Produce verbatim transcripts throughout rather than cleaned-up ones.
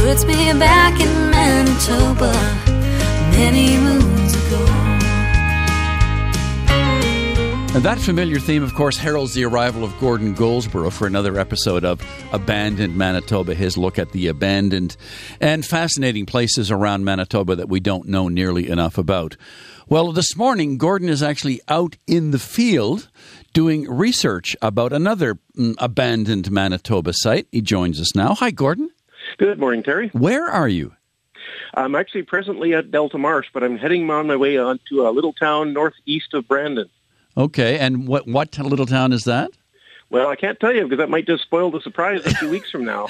puts me back in Manitoba many moons ago. And that familiar theme, of course, heralds the arrival of Gordon Goldsborough for another episode of Abandoned Manitoba, his look at the abandoned and fascinating places around Manitoba that we don't know nearly enough about. Well, this morning, Gordon is actually out in the field doing research about another mm, abandoned Manitoba site. He joins us now. Hi, Gordon. Good morning, Terry. Where are you? I'm actually presently at Delta Marsh, but I'm heading on my way on to a little town northeast of Brandon. Okay, and what what little town is that? Well, I can't tell you because that might just spoil the surprise a few weeks from now.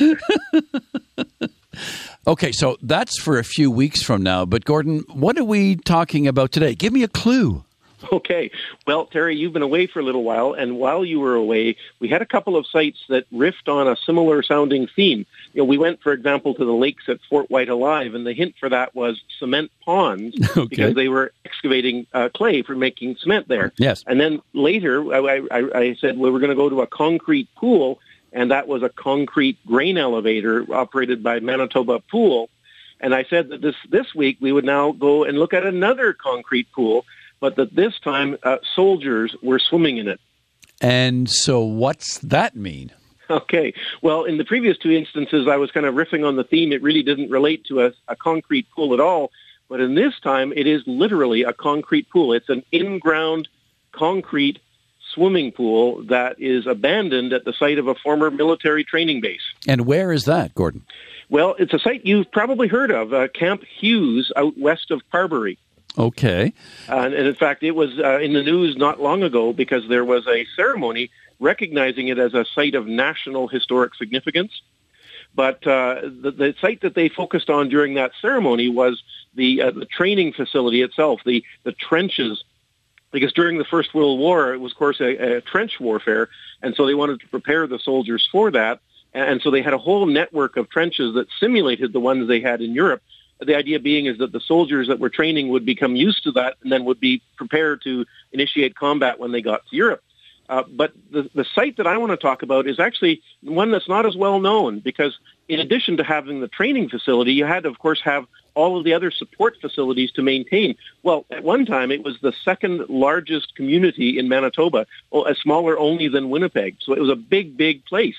Okay, so that's for a few weeks from now. But Gordon, what are we talking about today? Give me a clue. Okay. Well, Terry, you've been away for a little while, and while you were away, we had a couple of sites that riffed on a similar sounding theme. You know, we went, for example, to the lakes at Fort White Alive, and the hint for that was cement ponds okay. because they were excavating uh, clay for making cement there. Yes. And then later, I, I, I said, well, we're going to go to a concrete pool, and that was a concrete grain elevator operated by Manitoba Pool. And I said that this, this week we would now go and look at another concrete pool, but that this time uh, soldiers were swimming in it. And so what's that mean? Okay. Well, in the previous two instances, I was kind of riffing on the theme. It really didn't relate to a, a concrete pool at all. But in this time, it is literally a concrete pool. It's an in-ground concrete swimming pool that is abandoned at the site of a former military training base. And where is that, Gordon? Well, it's a site you've probably heard of, uh, Camp Hughes out west of Carberry. Okay. Uh, and in fact, it was uh, in the news not long ago because there was a ceremony recognizing it as a site of national historic significance. But uh, the, the site that they focused on during that ceremony was the uh, the training facility itself, the, the trenches, because during the First World War, it was, of course, a, a trench warfare, and so they wanted to prepare the soldiers for that. And so they had a whole network of trenches that simulated the ones they had in Europe. The idea being is that the soldiers that were training would become used to that and then would be prepared to initiate combat when they got to Europe. Uh, but the, the site that I want to talk about is actually one that's not as well known because in addition to having the training facility, you had to, of course, have all of the other support facilities to maintain. Well, at one time, it was the second largest community in Manitoba, smaller only than Winnipeg. So it was a big, big place.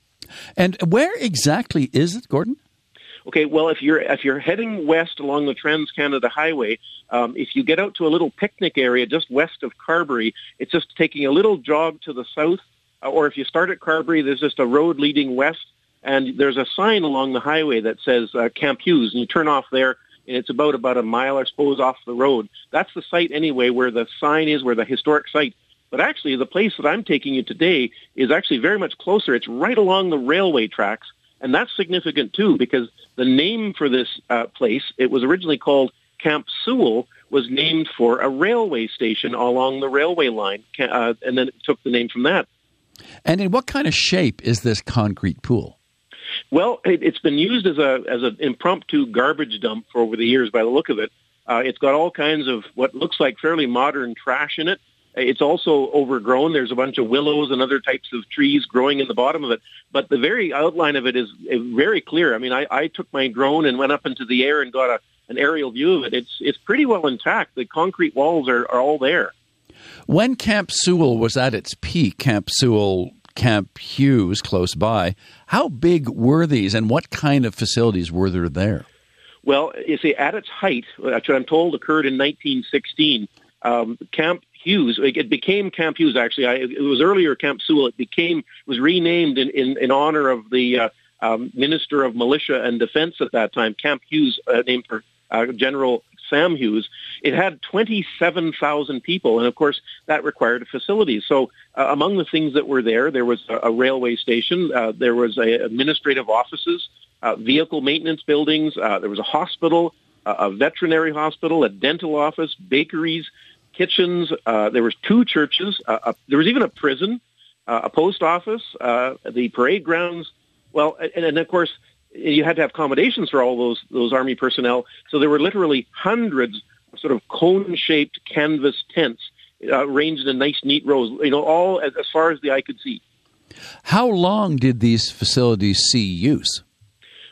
And where exactly is it, Gordon? Okay, well, if you're if you're heading west along the Trans-Canada Highway, um, if you get out to a little picnic area just west of Carberry, it's just taking a little jog to the south. Uh, or if you start at Carberry, there's just a road leading west, and there's a sign along the highway that says uh, Camp Hughes, and you turn off there, and it's about about a mile, I suppose, off the road. That's the site anyway where the sign is, where the historic site. But actually, the place that I'm taking you today is actually very much closer. It's right along the railway tracks. And that's significant, too, because the name for this uh, place, it was originally called Camp Sewell, was named for a railway station along the railway line, uh, and then it took the name from that. And in what kind of shape is this concrete pool? Well, it, it's been used as a as an impromptu garbage dump for over the years by the look of it. Uh, it's got all kinds of what looks like fairly modern trash in it. It's also overgrown. There's a bunch of willows and other types of trees growing in the bottom of it. But the very outline of it is very clear. I mean, I, I took my drone and went up into the air and got a, an aerial view of it. It's it's pretty well intact. The concrete walls are, are all there. When Camp Sewell was at its peak, Camp Sewell, Camp Hughes close by, how big were these and what kind of facilities were there there? Well, you see, at its height, which I'm told occurred in nineteen sixteen, um, Camp Hughes, it became Camp Hughes, actually. I, it was earlier Camp Sewell. It became, was renamed in, in, in honor of the uh, um, Minister of Militia and Defense at that time, Camp Hughes, uh, named for uh, General Sam Hughes. It had twenty-seven thousand people, and of course, that required facilities. So uh, among the things that were there, there was a, a railway station, uh, there was a, administrative offices, uh, vehicle maintenance buildings, uh, there was a hospital, uh, a veterinary hospital, a dental office, bakeries, kitchens. Uh, there was two churches. Uh, uh, there was even a prison, uh, a post office, uh, the parade grounds. Well, and, and of course, you had to have accommodations for all those those Army personnel. So there were literally hundreds of sort of cone-shaped canvas tents uh, arranged in nice, neat rows. You know, all as, as far as the eye could see. How long did these facilities see use?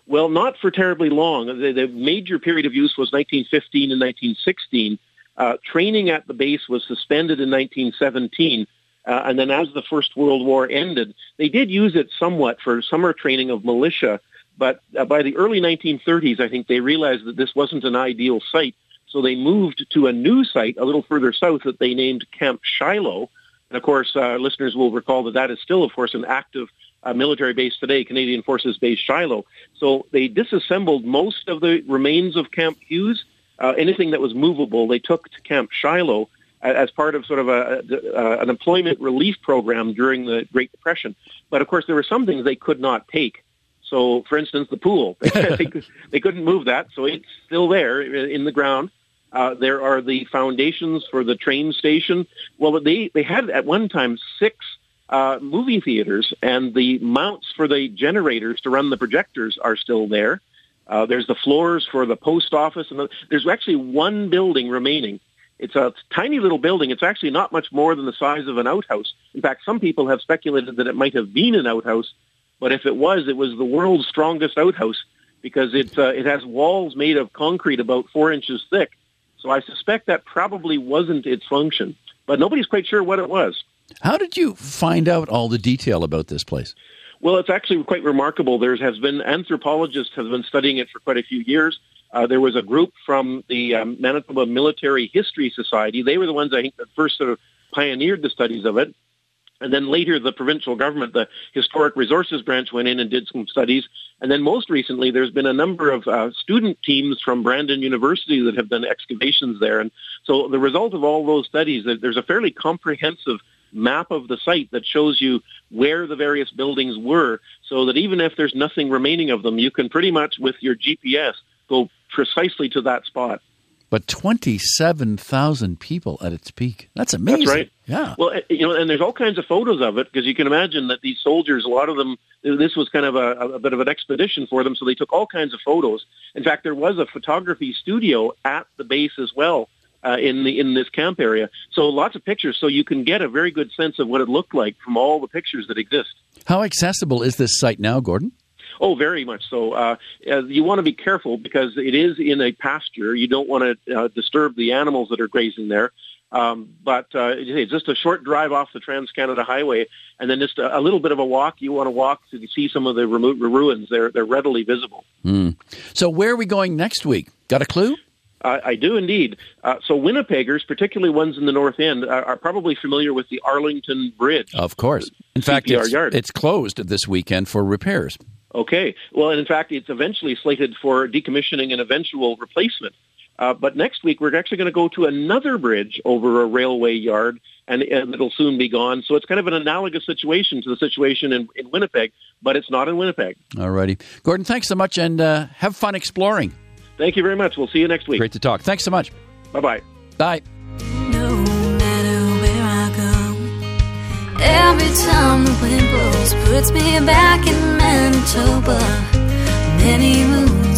Well, not for terribly long. The, the major period of use was nineteen fifteen and nineteen sixteen. Uh, training at the base was suspended in nineteen seventeen. Uh, and then as the First World War ended, they did use it somewhat for summer training of militia. But uh, by the early nineteen thirties, I think they realized that this wasn't an ideal site. So they moved to a new site a little further south that they named Camp Shiloh. And of course, uh, listeners will recall that that is still, of course, an active uh, military base today, Canadian Forces Base Shiloh. So they disassembled most of the remains of Camp Hughes. Uh, anything that was movable, they took to Camp Shiloh as part of sort of a, a, an employment relief program during the Great Depression. But of course, there were some things they could not take. So, for instance, the pool, they, they, they couldn't move that, so it's still there in the ground. Uh, there are the foundations for the train station. Well, they, they had at one time six uh, movie theaters, and the mounts for the generators to run the projectors are still there. Uh, there's the floors for the post office, and the, there's actually one building remaining. It's a tiny little building. It's actually not much more than the size of an outhouse. In fact, some people have speculated that it might have been an outhouse, but if it was, it was the world's strongest outhouse because it, uh, it has walls made of concrete about four inches thick. So I suspect that probably wasn't its function, but nobody's quite sure what it was. How did you find out all the detail about this place? Well, it's actually quite remarkable. There has been anthropologists have been studying it for quite a few years. Uh, there was a group from the um, Manitoba Military History Society. They were the ones, I think, that first sort of pioneered the studies of it. And then later, the provincial government, the Historic Resources Branch, went in and did some studies. And then most recently, there's been a number of uh, student teams from Brandon University that have done excavations there. And so the result of all those studies, there's a fairly comprehensive map of the site that shows you where the various buildings were, so that even if there's nothing remaining of them, you can pretty much, with your G P S, go precisely to that spot. But twenty-seven thousand people at its peak. That's amazing. That's right. Yeah. Well, you know, and there's all kinds of photos of it, because you can imagine that these soldiers, a lot of them, this was kind of a, a bit of an expedition for them, so they took all kinds of photos. In fact, there was a photography studio at the base as well, uh, in the in this camp area. So lots of pictures, so you can get a very good sense of what it looked like from all the pictures that exist. How accessible is this site now, Gordon? Oh, very much so. Uh, uh, you want to be careful because it is in a pasture. You don't want to uh, disturb the animals that are grazing there. Um, but uh, it's just a short drive off the Trans-Canada Highway, and then just a, a little bit of a walk. You want to walk to see some of the remote ruins. They're they're readily visible. Mm. So where are we going next week? Got a clue? Uh, I do indeed. Uh, so Winnipeggers, particularly ones in the North End, are, are probably familiar with the Arlington Bridge. Of course. In fact, it's, it's closed this weekend for repairs. Okay. Well, and in fact, it's eventually slated for decommissioning and eventual replacement. Uh, but next week, we're actually going to go to another bridge over a railway yard, and, and it'll soon be gone. So it's kind of an analogous situation to the situation in, in Winnipeg, but it's not in Winnipeg. All righty. Gordon, thanks so much, and uh, have fun exploring. Thank you very much. We'll see you next week. Great to talk. Thanks so much. Bye-bye. Bye. No matter where I go, every time the wind blows puts me back in Manitoba. Many moons